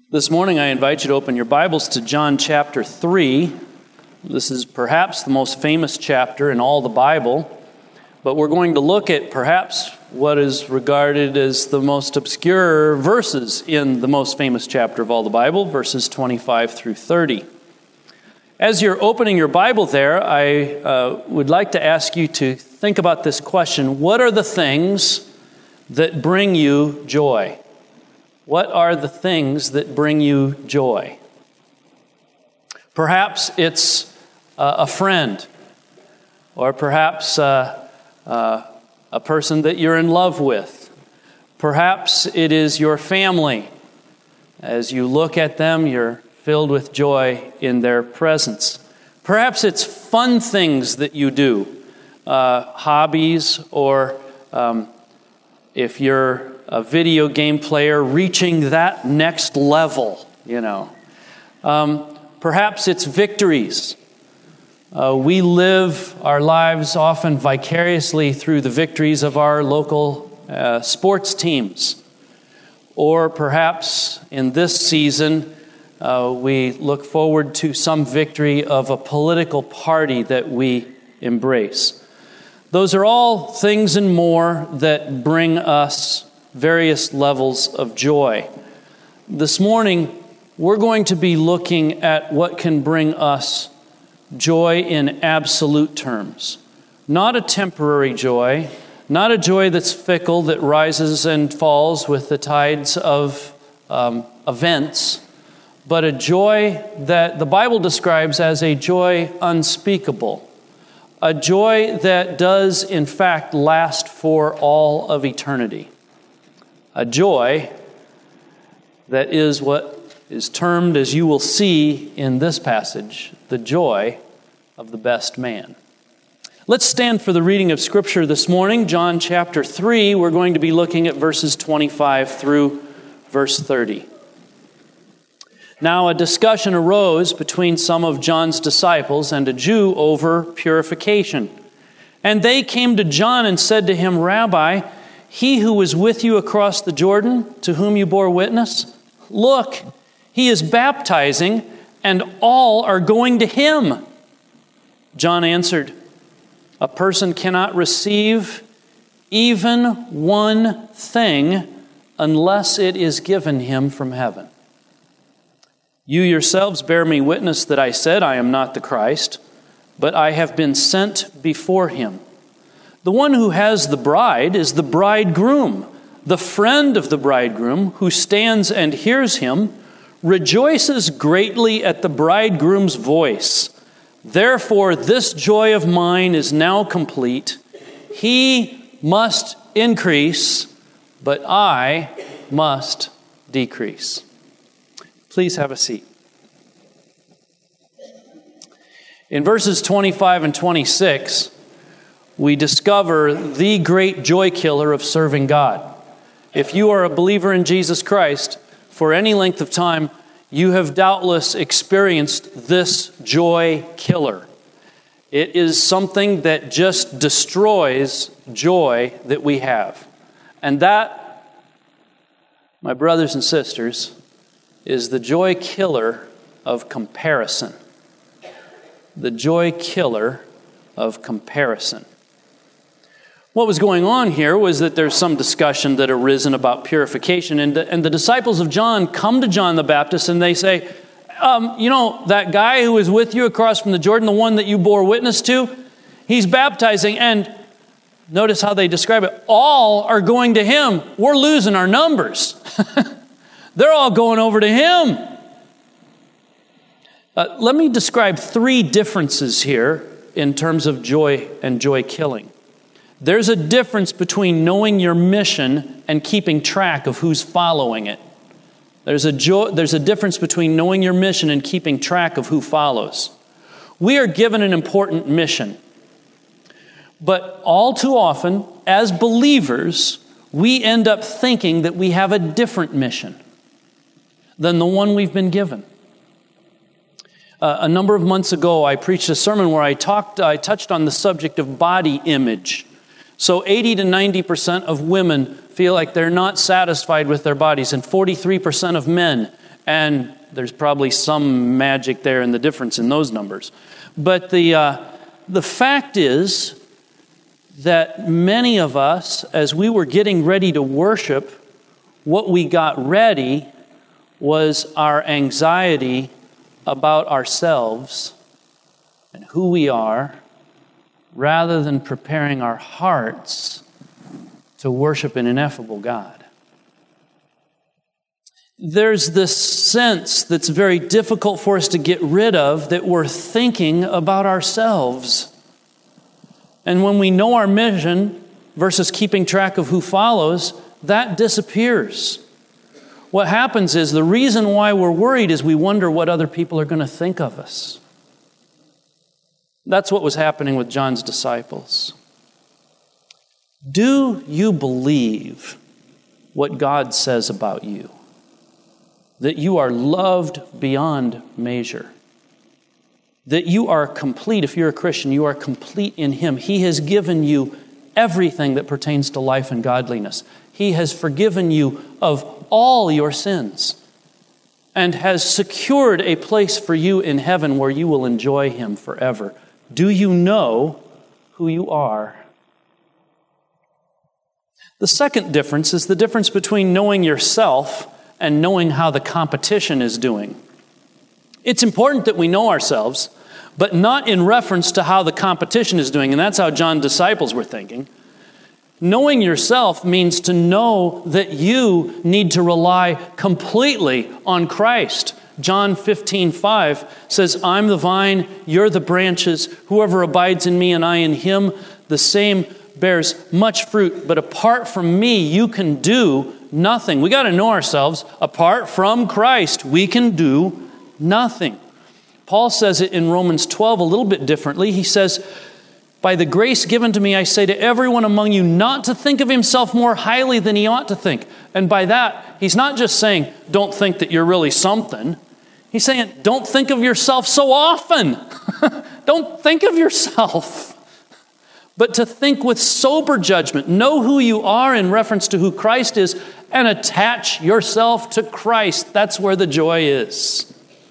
This morning I invite you to open your Bibles to John chapter 3. This is perhaps the most famous chapter in all the Bible, but we're going to look at perhaps what is regarded as the most obscure verses in the most famous chapter of all the Bible, verses 25 through 30. As you're opening your Bible there, I would like to ask you to think about this question: what are the things that bring you joy? What are the things that bring you joy? Perhaps it's a friend, or perhaps a person that you're in love with. Perhaps it is your family. As you look at them, you're filled with joy in their presence. Perhaps it's fun things that you do, hobbies, or if you're a video game player, reaching that next level, Perhaps it's victories. We live our lives often vicariously through the victories of our local sports teams. Or perhaps in this season, we look forward to some victory of a political party that we embrace. Those are all things and more that bring us various levels of joy. This morning, we're going to be looking at what can bring us joy in absolute terms. Not a temporary joy, not a joy that's fickle, that rises and falls with the tides of events, but a joy that the Bible describes as a joy unspeakable. A joy that does, in fact, last for all of eternity. A joy that is what is termed, as you will see in this passage, the joy of the best man. Let's stand for the reading of Scripture this morning. John chapter 3, we're going to be looking at verses 25 through verse 30. Now a discussion arose between some of John's disciples and a Jew over purification. And they came to John and said to him, "Rabbi, he who was with you across the Jordan, to whom you bore witness, look, he is baptizing, and all are going to him." John answered, "A person cannot receive even one thing unless it is given him from heaven. You yourselves bear me witness that I said I am not the Christ, but I have been sent before him. The one who has the bride is the bridegroom. The friend of the bridegroom, who stands and hears him, rejoices greatly at the bridegroom's voice. Therefore, this joy of mine is now complete. He must increase, but I must decrease." Please have a seat. In verses 25 and 26, we discover the great joy killer of serving God. If you are a believer in Jesus Christ, for any length of time, you have doubtless experienced this joy killer. It is something that just destroys joy that we have. And that, my brothers and sisters, is the joy killer of comparison. The joy killer of comparison. What was going on here was that there's some discussion that arisen about purification, and the disciples of John come to John the Baptist and they say, that guy who was with you across from the Jordan, the one that you bore witness to, he's baptizing, and notice how they describe it. All are going to him. We're losing our numbers. They're all going over to him. Let me describe three differences here in terms of joy and joy killing. There's a difference between knowing your mission and keeping track of who's following it. There's a difference between knowing your mission and keeping track of who follows. We are given an important mission. But all too often, as believers, we end up thinking that we have a different mission than the one we've been given. A number of months ago, I preached a sermon where I touched on the subject of body image. So 80 to 90% of women feel like they're not satisfied with their bodies, and 43% of men And there's probably some magic there in the difference in those numbers. But the fact is that many of us, as we were getting ready to worship, what we got ready was our anxiety about ourselves and who we are, rather than preparing our hearts to worship an ineffable God. There's this sense that's very difficult for us to get rid of, that we're thinking about ourselves. And when we know our mission versus keeping track of who follows, that disappears. What happens is, the reason why we're worried is we wonder what other people are going to think of us. That's what was happening with John's disciples. Do you believe what God says about you? That you are loved beyond measure. That you are complete. If you're a Christian, you are complete in Him. He has given you everything that pertains to life and godliness. He has forgiven you of all your sins and has secured a place for you in heaven where you will enjoy Him forever. Do you know who you are? The second difference is the difference between knowing yourself and knowing how the competition is doing. It's important that we know ourselves, but not in reference to how the competition is doing, and that's how John's disciples were thinking. Knowing yourself means to know that you need to rely completely on Christ. John 15:5 says, I'm the vine, you're the branches. Whoever abides in me and I in him, the same bears much fruit. But apart from me, you can do nothing. We got to know ourselves. Apart from Christ, we can do nothing. Paul says it in Romans 12 a little bit differently. He says, by the grace given to me, I say to everyone among you not to think of himself more highly than he ought to think. And by that, he's not just saying, don't think that you're really something. He's saying, don't think of yourself so often. Don't think of yourself. But to think with sober judgment. Know who you are in reference to who Christ is, and attach yourself to Christ. That's where the joy is.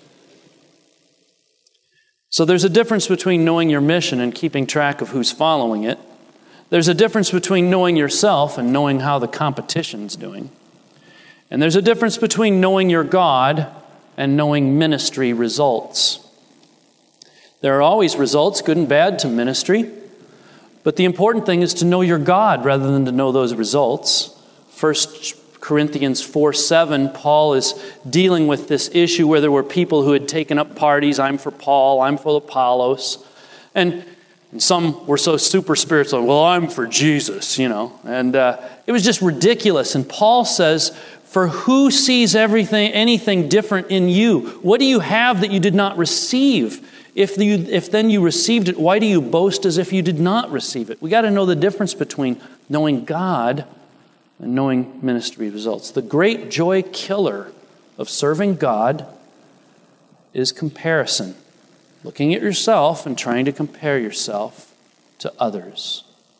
So there's a difference between knowing your mission and keeping track of who's following it. There's a difference between knowing yourself and knowing how the competition's doing. And there's a difference between knowing your God and knowing ministry results. There are always results, good and bad, to ministry. But the important thing is to know your God rather than to know those results. 1 Corinthians 4:7, Paul is dealing with this issue where there were people who had taken up parties. I'm for Paul, I'm for Apollos. And some were so super spiritual. Well, I'm for Jesus, And it was just ridiculous. And Paul says, for who sees anything different in you? What do you have that you did not receive? If then you received it, why do you boast as if you did not receive it? We got to know the difference between knowing God and knowing ministry results. The great joy killer of serving God is comparison. Looking at yourself and trying to compare yourself to others.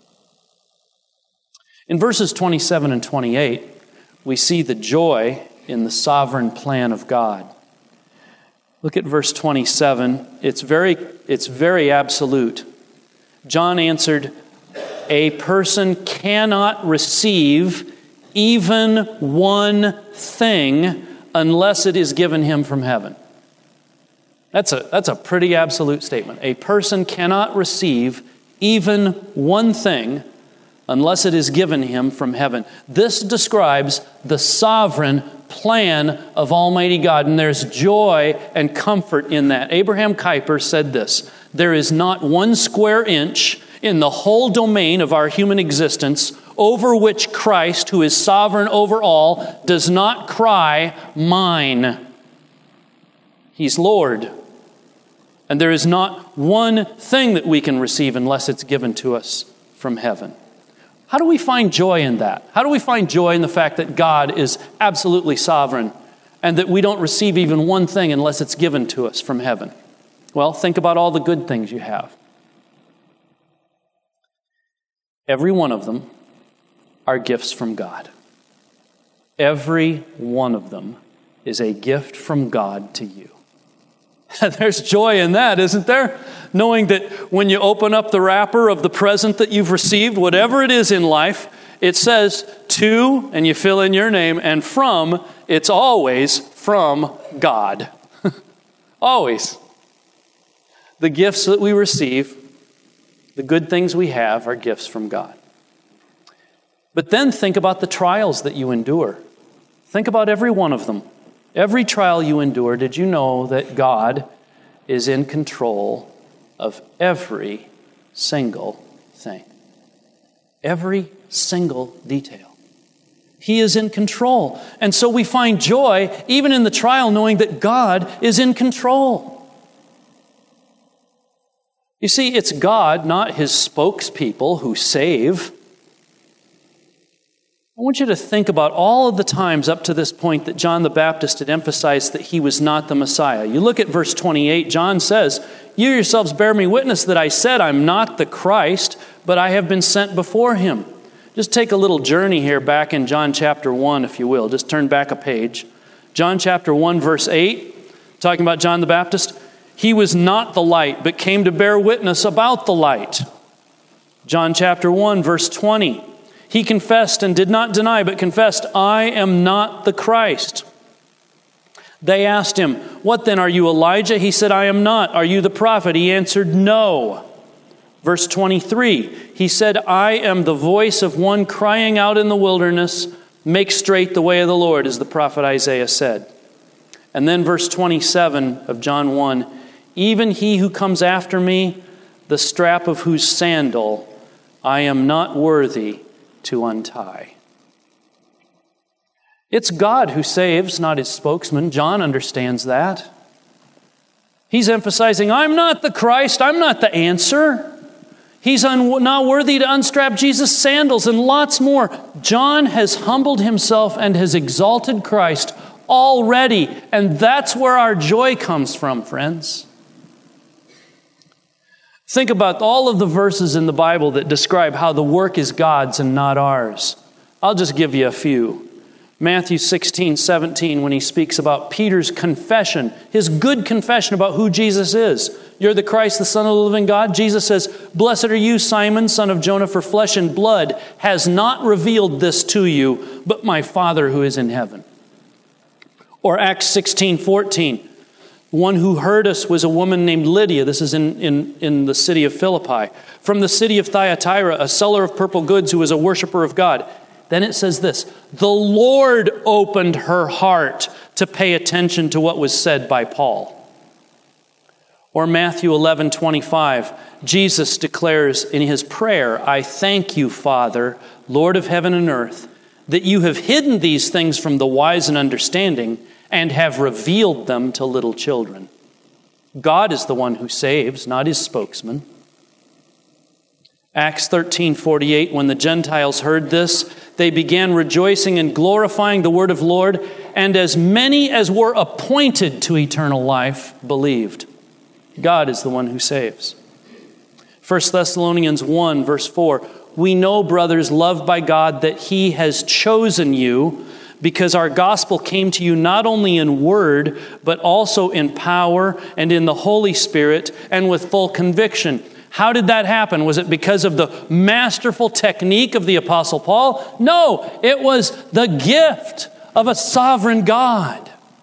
In verses 27 and 28, we see the joy in the sovereign plan of God. Look at verse 27. It's very absolute. John answered, a person cannot receive even one thing unless it is given him from heaven. That's a pretty absolute statement. A person cannot receive even one thing unless it is given him from heaven. This describes the sovereign plan of Almighty God, and there's joy and comfort in that. Abraham Kuyper said this, there is not 1 square inch in the whole domain of our human existence over which Christ, who is sovereign over all, does not cry, mine. He's Lord. And there is not one thing that we can receive unless it's given to us from heaven. How do we find joy in that? How do we find joy in the fact that God is absolutely sovereign and that we don't receive even one thing unless it's given to us from heaven? Well, think about all the good things you have. Every one of them are gifts from God. Every one of them is a gift from God to you. There's joy in that, isn't there? Knowing that when you open up the wrapper of the present that you've received, whatever it is in life, it says to, and you fill in your name, and from, it's always from God. Always. The gifts that we receive, the good things we have, are gifts from God. But then think about the trials that you endure. Think about every one of them. Every trial you endure, did you know that God is in control of every single thing? Every single detail. He is in control. And so we find joy even in the trial knowing that God is in control. You see, it's God, not His spokespeople, who save. I want you to think about all of the times up to this point that John the Baptist had emphasized that he was not the Messiah. You look at verse 28, John says, "You yourselves bear me witness that I said I'm not the Christ, but I have been sent before him." Just take a little journey here back in John chapter 1, if you will. Just turn back a page. John chapter 1, verse 8, talking about John the Baptist. "He was not the light, but came to bear witness about the light." John chapter 1, verse 20. "He confessed and did not deny, but confessed, I am not the Christ." They asked him, "What then, are you Elijah?" He said, "I am not." "Are you the prophet?" He answered, "No." Verse 23, he said, "I am the voice of one crying out in the wilderness, make straight the way of the Lord," as the prophet Isaiah said. And then verse 27 of John 1, "Even he who comes after me, the strap of whose sandal I am not worthy to untie." It's God who saves, not His spokesman. John understands that. He's emphasizing, I'm not the Christ, I'm not the answer. He's not worthy to unstrap Jesus' sandals and lots more. John has humbled himself and has exalted Christ already, and that's where our joy comes from, friends. Think about all of the verses in the Bible that describe how the work is God's and not ours. I'll just give you a few. Matthew 16:17, when he speaks about Peter's confession, his good confession about who Jesus is. You're the Christ, the Son of the living God. Jesus says, "Blessed are you, Simon, son of Jonah, for flesh and blood has not revealed this to you, but my Father who is in heaven." Or Acts 16:14. One who heard us was a woman named Lydia. This is in the city of Philippi. From the city of Thyatira, a seller of purple goods who was a worshiper of God. Then it says this, the Lord opened her heart to pay attention to what was said by Paul. Or Matthew 11:25, Jesus declares in his prayer, "I thank you, Father, Lord of heaven and earth, that you have hidden these things from the wise and understanding and have revealed them to little children." God is the one who saves, not His spokesman. Acts 13:48, when the Gentiles heard this, they began rejoicing and glorifying the word of the Lord, and as many as were appointed to eternal life believed. God is the one who saves. 1 Thessalonians 1, verse 4, "We know, brothers, loved by God, that He has chosen you, because our gospel came to you not only in word, but also in power and in the Holy Spirit and with full conviction." How did that happen? Was it because of the masterful technique of the Apostle Paul? No, it was the gift of a sovereign God.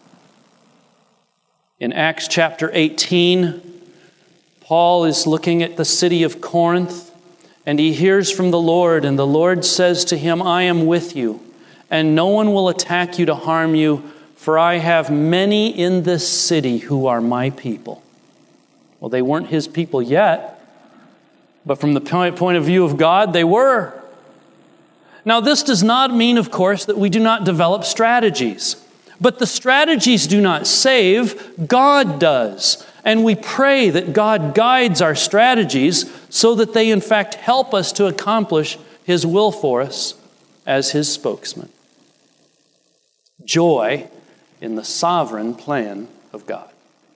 In Acts chapter 18, Paul is looking at the city of Corinth, and he hears from the Lord, and the Lord says to him, "I am with you, and no one will attack you to harm you, for I have many in this city who are my people." Well, they weren't his people yet, but from the point of view of God, they were. Now, this does not mean, of course, that we do not develop strategies. But the strategies do not save, God does. And we pray that God guides our strategies so that they, in fact, help us to accomplish His will for us as His spokesman. Joy in the sovereign plan of God.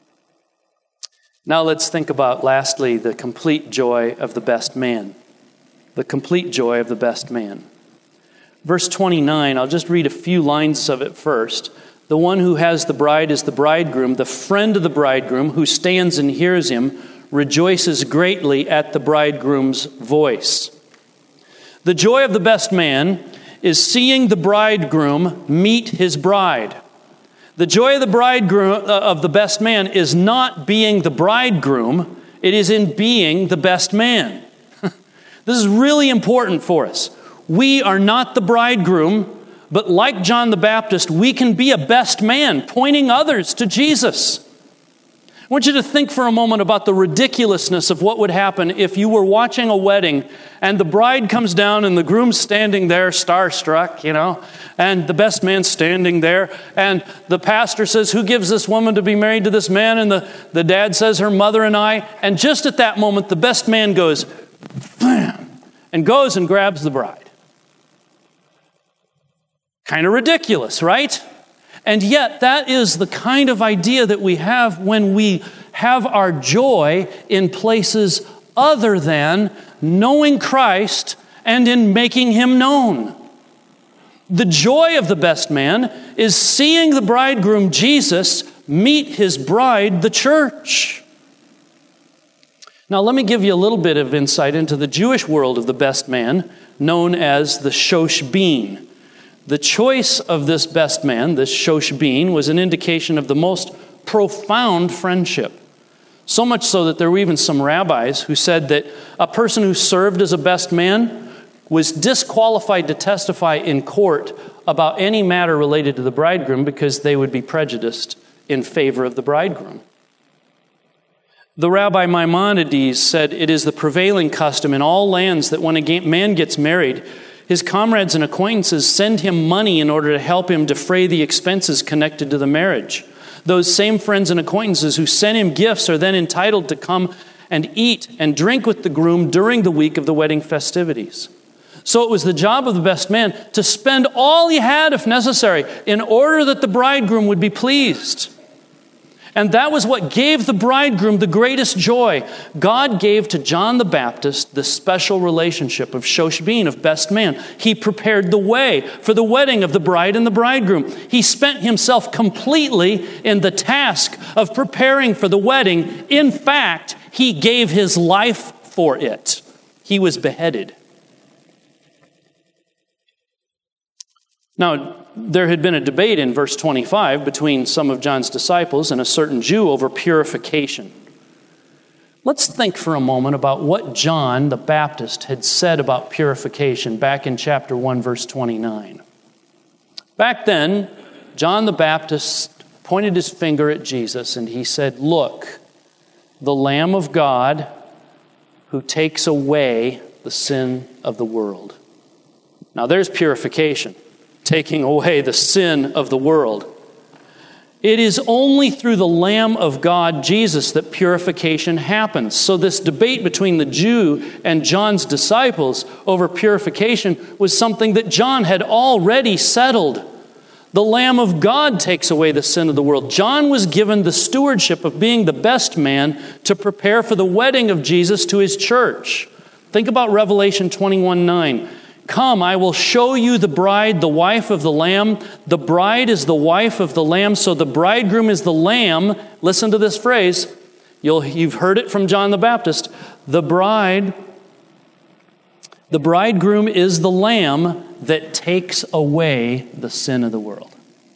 Now let's think about, lastly, the complete joy of the best man. The complete joy of the best man. Verse 29, I'll just read a few lines of it first. The one who has the bride is the bridegroom. The friend of the bridegroom who stands and hears him rejoices greatly at the bridegroom's voice. The joy of the best man is seeing the bridegroom meet his bride. The joy of the bridegroom of the best man is not being the bridegroom, it is in being the best man. This is really important for us. We are not the bridegroom, but like John the Baptist, we can be a best man, pointing others to Jesus. I want you to think for a moment about the ridiculousness of what would happen if you were watching a wedding and the bride comes down and the groom's standing there starstruck, and the best man's standing there, and the pastor says, "Who gives this woman to be married to this man?" And the dad says, "Her mother and I." And just at that moment, the best man goes, bam, and goes and grabs the bride. Kind of ridiculous, right? And yet, that is the kind of idea that we have when we have our joy in places other than knowing Christ and in making Him known. The joy of the best man is seeing the bridegroom, Jesus, meet his bride, the church. Now, let me give you a little bit of insight into the Jewish world of the best man, known as the Shoshbeen. The choice of this best man, this Shoshbeen, was an indication of the most profound friendship. So much so that there were even some rabbis who said that a person who served as a best man was disqualified to testify in court about any matter related to the bridegroom because they would be prejudiced in favor of the bridegroom. The Rabbi Maimonides said, "It is the prevailing custom in all lands that when a man gets married, his comrades and acquaintances send him money in order to help him defray the expenses connected to the marriage. Those same friends and acquaintances who send him gifts are then entitled to come and eat and drink with the groom during the week of the wedding festivities." So it was the job of the best man to spend all he had, if necessary, in order that the bridegroom would be pleased. And that was what gave the bridegroom the greatest joy. God gave to John the Baptist the special relationship of Shoshbeen, of best man. He prepared the way for the wedding of the bride and the bridegroom. He spent himself completely in the task of preparing for the wedding. In fact, he gave his life for it. He was beheaded. Now, there had been a debate in verse 25 between some of John's disciples and a certain Jew over purification. Let's think for a moment about what John the Baptist had said about purification back in chapter 1, verse 29. Back then, John the Baptist pointed his finger at Jesus and he said, "Look, the Lamb of God who takes away the sin of the world." Now, there's purification. Taking away the sin of the world. It is only through the Lamb of God, Jesus, that purification happens. So this debate between the Jew and John's disciples over purification was something that John had already settled. The Lamb of God takes away the sin of the world. John was given the stewardship of being the best man to prepare for the wedding of Jesus to his church. Think about Revelation 21:9. "Come, I will show you the bride, the wife of the Lamb. The bride is the wife of the Lamb, so the bridegroom is the Lamb." Listen to this phrase. You've heard it from John the Baptist. The bridegroom is the Lamb that takes away the sin of the world.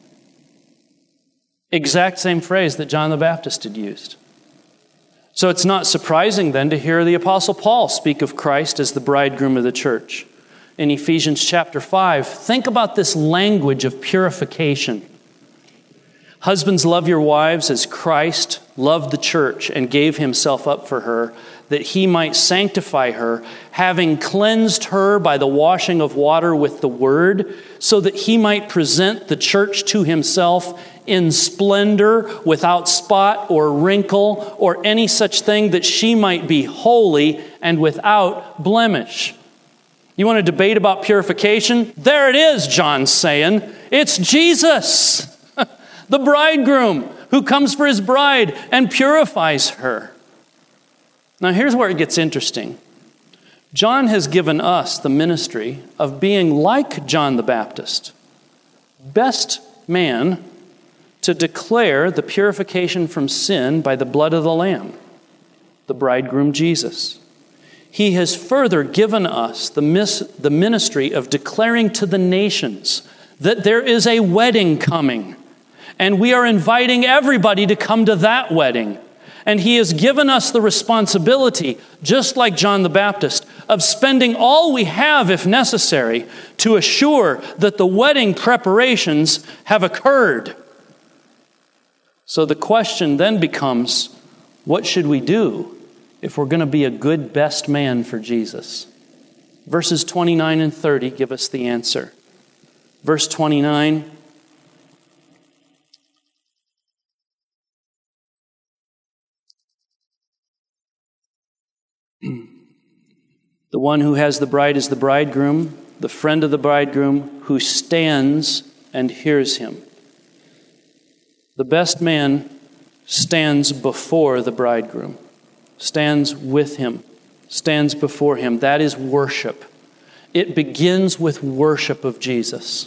Exact same phrase that John the Baptist had used. So it's not surprising then to hear the Apostle Paul speak of Christ as the bridegroom of the church. In Ephesians chapter 5, think about this language of purification. "Husbands, love your wives as Christ loved the church and gave himself up for her, that he might sanctify her, having cleansed her by the washing of water with the word, so that he might present the church to himself in splendor, without spot or wrinkle or any such thing, that she might be holy and without blemish." You want to debate about purification? There it is, John's saying. It's Jesus, the bridegroom, who comes for his bride and purifies her. Now here's where it gets interesting. John has given us the ministry of being like John the Baptist. Best man to declare the purification from sin by the blood of the Lamb, the bridegroom Jesus. He has further given us the ministry of declaring to the nations that there is a wedding coming, and we are inviting everybody to come to that wedding. And He has given us the responsibility, just like John the Baptist, of spending all we have, if necessary, to assure that the wedding preparations have occurred. So the question then becomes, what should we do if we're going to be a good best man for Jesus? Verses 29 and 30 give us the answer. Verse 29, the one who has the bride is the bridegroom, the friend of the bridegroom, who stands and hears him. The best man stands before the bridegroom, stands with him, stands before him. That is worship. It begins with worship of Jesus.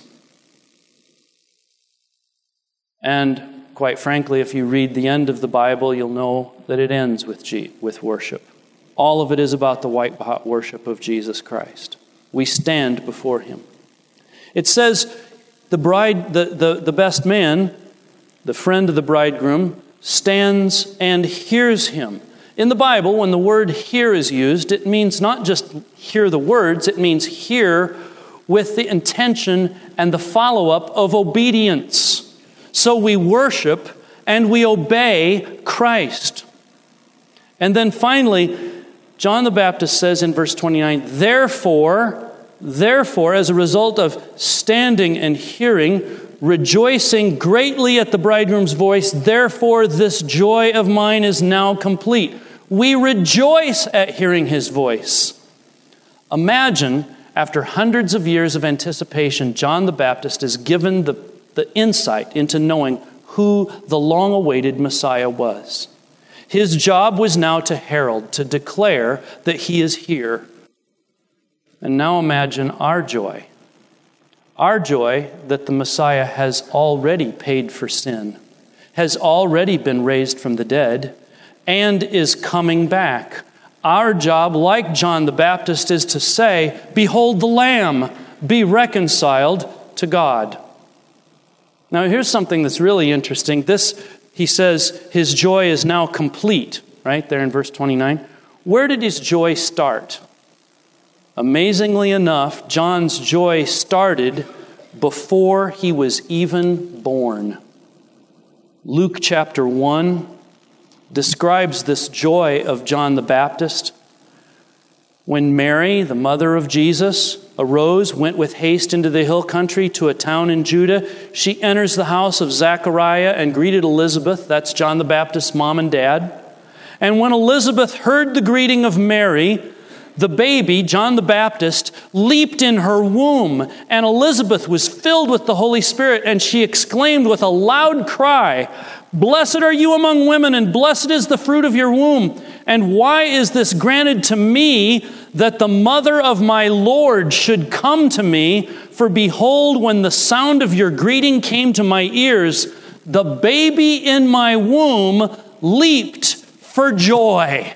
And quite frankly, if you read the end of the Bible, you'll know that it ends with worship. All of it is about the white hot worship of Jesus Christ. We stand before Him. It says the bride, the best man, the friend of the bridegroom, stands and hears him. In the Bible, when the word hear is used, it means not just hear the words, it means hear with the intention and the follow-up of obedience. So we worship and we obey Christ. And then finally, John the Baptist says in verse 29, Therefore, as a result of standing and hearing, rejoicing greatly at the bridegroom's voice, therefore this joy of mine is now complete. We rejoice at hearing His voice. Imagine, after hundreds of years of anticipation, John the Baptist is given the insight into knowing who the long-awaited Messiah was. His job was now to herald, to declare that He is here. And now imagine our joy. Our joy that the Messiah has already paid for sin, has already been raised from the dead, and is coming back. Our job, like John the Baptist, is to say, Behold the Lamb, be reconciled to God. Now here's something that's really interesting. He says, His joy is now complete, right there in verse 29. Where did His joy start? Amazingly enough, John's joy started before He was even born. Luke chapter 1 describes this joy of John the Baptist. When Mary, the mother of Jesus, arose, went with haste into the hill country to a town in Judah, she enters the house of Zechariah and greeted Elizabeth. That's John the Baptist's mom and dad. And when Elizabeth heard the greeting of Mary, the baby, John the Baptist, leaped in her womb, and Elizabeth was filled with the Holy Spirit, and she exclaimed with a loud cry, Blessed are you among women, and blessed is the fruit of your womb. And why is this granted to me, that the mother of my Lord should come to me? For behold, when the sound of your greeting came to my ears, the baby in my womb leaped for joy.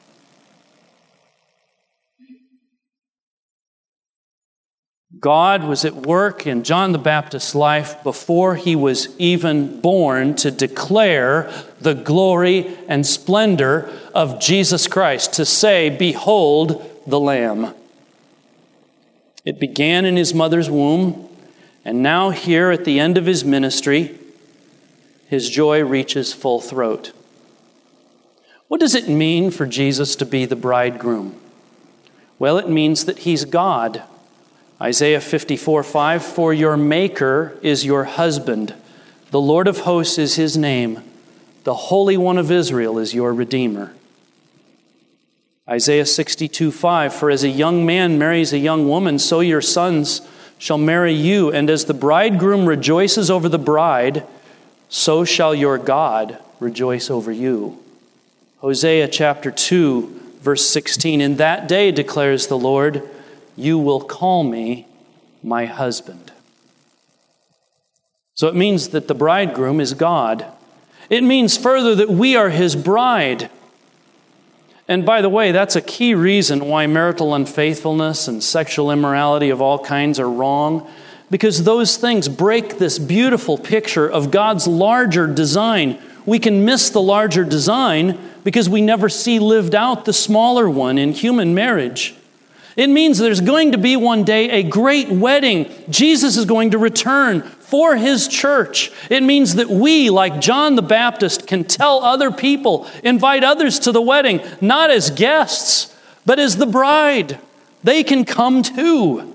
God was at work in John the Baptist's life before he was even born to declare the glory and splendor of Jesus Christ, to say, Behold the Lamb. It began in his mother's womb, and now here at the end of his ministry, his joy reaches full throat. What does it mean for Jesus to be the bridegroom? Well, it means that he's God. Isaiah 54:5, For your Maker is your husband. The Lord of hosts is his name. The Holy One of Israel is your Redeemer. Isaiah 62:5, For as a young man marries a young woman, so your sons shall marry you. And as the bridegroom rejoices over the bride, so shall your God rejoice over you. Hosea chapter 2, verse 16, In that day, declares the Lord, you will call me my husband. So it means that the bridegroom is God. It means further that we are His bride. And by the way, that's a key reason why marital unfaithfulness and sexual immorality of all kinds are wrong, because those things break this beautiful picture of God's larger design. We can miss the larger design because we never see lived out the smaller one in human marriage. It means there's going to be one day a great wedding. Jesus is going to return for His church. It means that we, like John the Baptist, can tell other people, invite others to the wedding, not as guests, but as the bride. They can come too.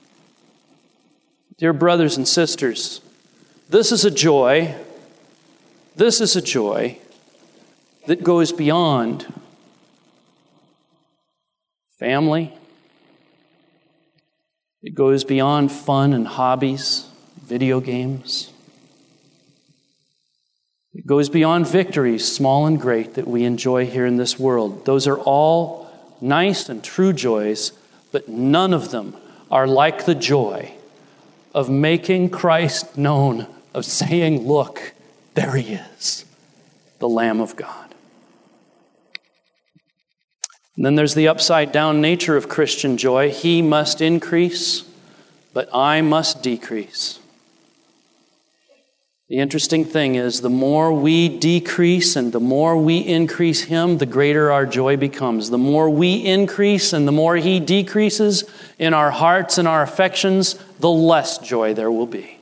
Dear brothers and sisters, this is a joy that goes beyond family. It goes beyond fun and hobbies, video games. It goes beyond victories, small and great, that we enjoy here in this world. Those are all nice and true joys, but none of them are like the joy of making Christ known, of saying, look, there He is, the Lamb of God. And then there's the upside-down nature of Christian joy. He must increase, but I must decrease. The interesting thing is, the more we decrease and the more we increase Him, the greater our joy becomes. The more we increase and the more He decreases in our hearts and our affections, the less joy there will be.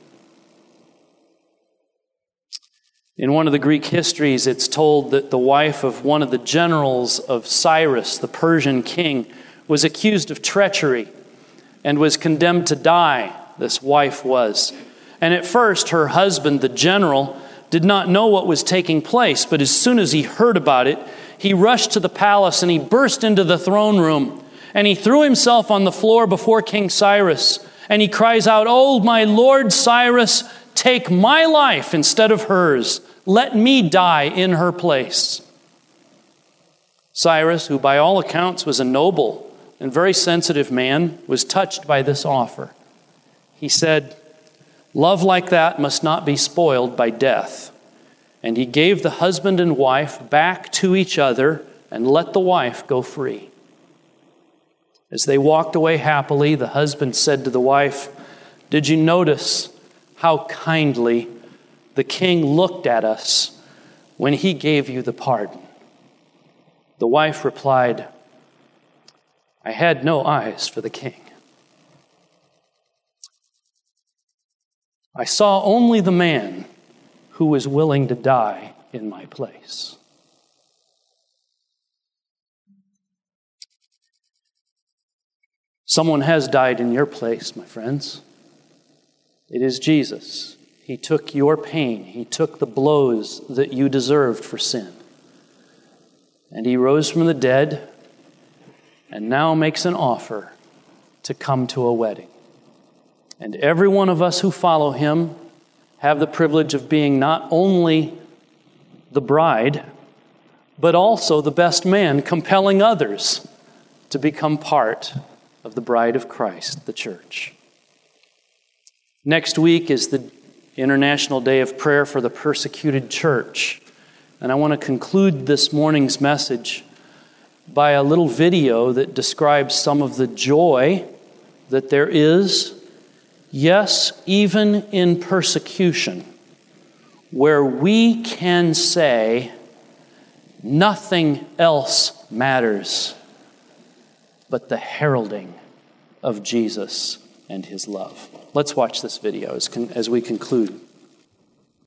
In one of the Greek histories, it's told that the wife of one of the generals of Cyrus, the Persian king, was accused of treachery and was condemned to die. This wife was. And at first, her husband, the general, did not know what was taking place. But as soon as he heard about it, he rushed to the palace and he burst into the throne room. And he threw himself on the floor before King Cyrus. And he cries out, "Oh, my Lord Cyrus, take my life instead of hers. Let me die in her place." Cyrus, who by all accounts was a noble and very sensitive man, was touched by this offer. He said, "Love like that must not be spoiled by death." And he gave the husband and wife back to each other and let the wife go free. As they walked away happily, the husband said to the wife, "Did you notice how kindly the king looked at us when he gave you the pardon?" The wife replied, "I had no eyes for the king. I saw only the man who was willing to die in my place." Someone has died in your place, my friends. It is Jesus. He took your pain. He took the blows that you deserved for sin. And He rose from the dead and now makes an offer to come to a wedding. And every one of us who follow Him have the privilege of being not only the bride, but also the best man, compelling others to become part of the bride of Christ, the church. Next week is the International Day of Prayer for the Persecuted Church. And I want to conclude this morning's message by a little video that describes some of the joy that there is, yes, even in persecution, where we can say nothing else matters but the heralding of Jesus and His love. Let's watch this video as we conclude.